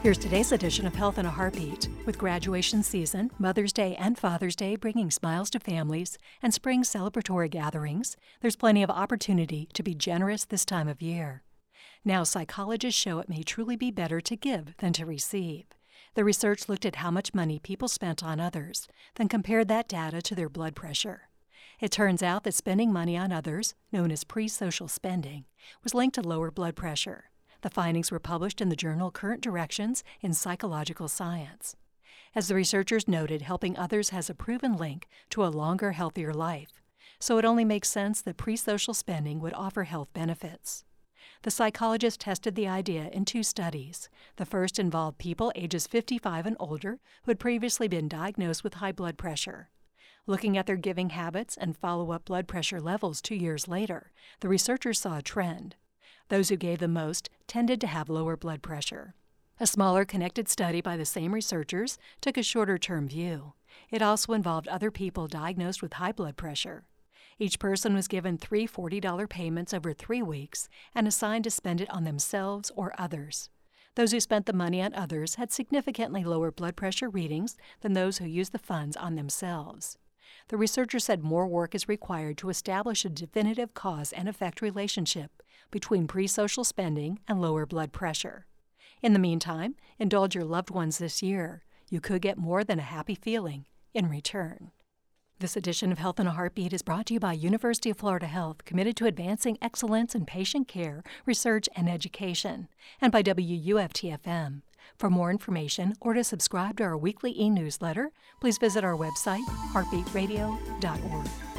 Here's today's edition of Health in a Heartbeat. With graduation season, Mother's Day and Father's Day bringing smiles to families, and spring celebratory gatherings, there's plenty of opportunity to be generous this time of year. Now, psychologists show it may truly be better to give than to receive. The research looked at how much money people spent on others, then compared that data to their blood pressure. It turns out that spending money on others, known as pre-social spending, was linked to lower blood pressure. The findings were published in the journal Current Directions in Psychological Science. As the researchers noted, helping others has a proven link to a longer, healthier life, so it only makes sense that pre-social spending would offer health benefits. The psychologists tested the idea in 2 studies. The first involved people ages 55 and older who had previously been diagnosed with high blood pressure. Looking at their giving habits and follow-up blood pressure levels 2 years later, the researchers saw a trend. Those who gave the most tended to have lower blood pressure. A smaller connected study by the same researchers took a shorter-term view. It also involved other people diagnosed with high blood pressure. Each person was given 3 $40 payments over 3 weeks and assigned to spend it on themselves or others. Those who spent the money on others had significantly lower blood pressure readings than those who used the funds on themselves. The researchers said more work is required to establish a definitive cause and effect relationship between pre-social spending and lower blood pressure. In the meantime, indulge your loved ones this year. You could get more than a happy feeling in return. This edition of Health in a Heartbeat is brought to you by University of Florida Health, committed to advancing excellence in patient care, research, and education, and by WUFT-FM. For more information or to subscribe to our weekly e-newsletter, please visit our website, heartbeatradio.org.